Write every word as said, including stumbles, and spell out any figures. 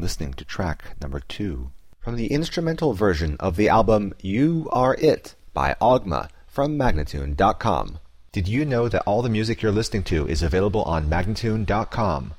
listening to track number two from the instrumental version of the album You Are It by Ogma from Magnatune dot com. Did you know that all the music you're listening to is available on Magnatune dot com?